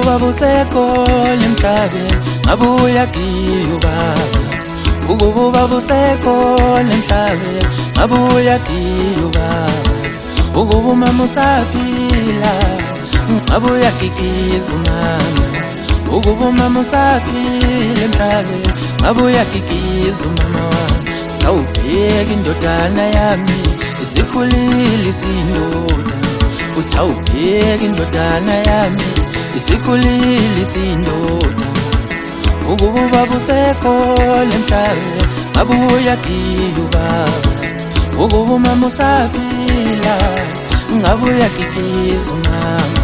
babusekho emhlabeni ngabuya kiyo baba. Ukuba busekho emhlabeni ngabuya kiyo baba. Ukuba mama usaphila ngabuya kikiza mama. Ukuba mama usaphila emhlabeni ngabuya kikiza mama wami. Awubheka indodana yami isikhulile isindoda. Awubheka indodana yami isikhulile isindoda. Ukuba busekho emhlabeni ngabuya kiyo baba. Ukuba mama usaphila ngabuya kikiza mama.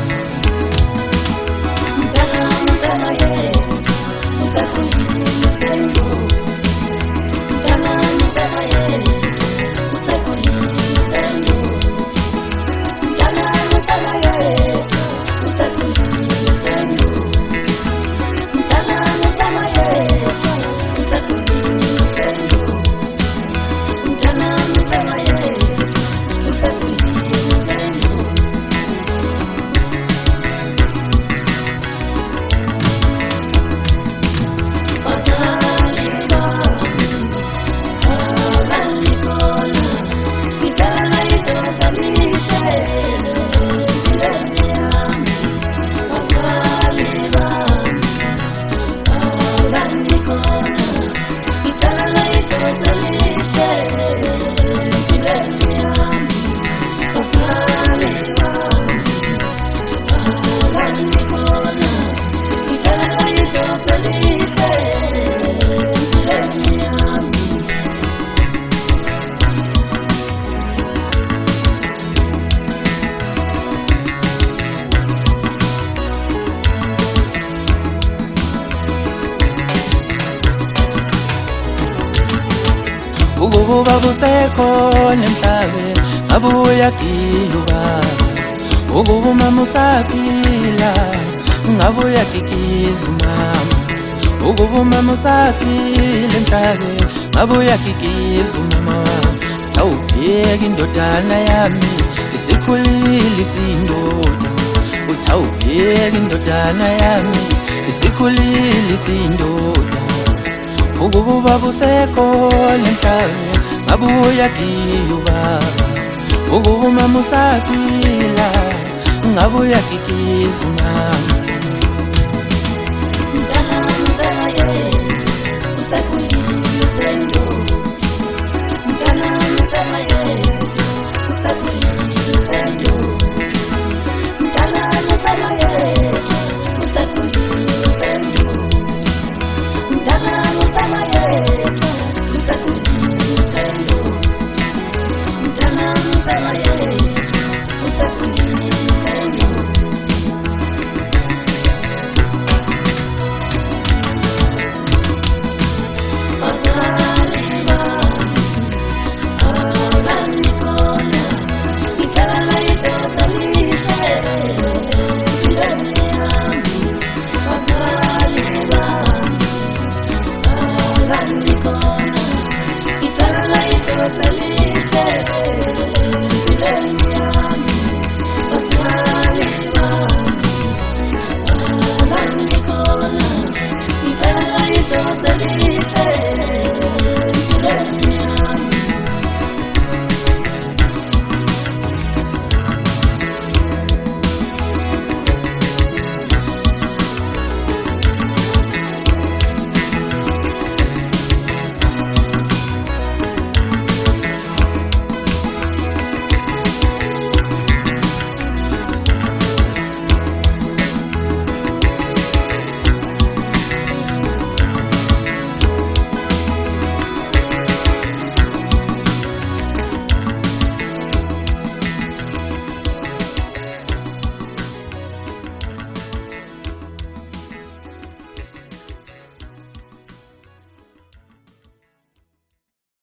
Ukuba busekho emhlabeni ngabuya kiyo baba. Ukuba mama usaphila ngabuya kikiza mama. Ukuba mama usaphila emhlabeni ngabuya kikiza mama wami. Awubheka indodana yami isikhulile isindoda. Awubheka indodana yami isikhulile isindoda. Ukuba busekho emhlabeni ngabuya kiyo baba. Ukuba mama usaphila ngabuya kikiza mama. Salí.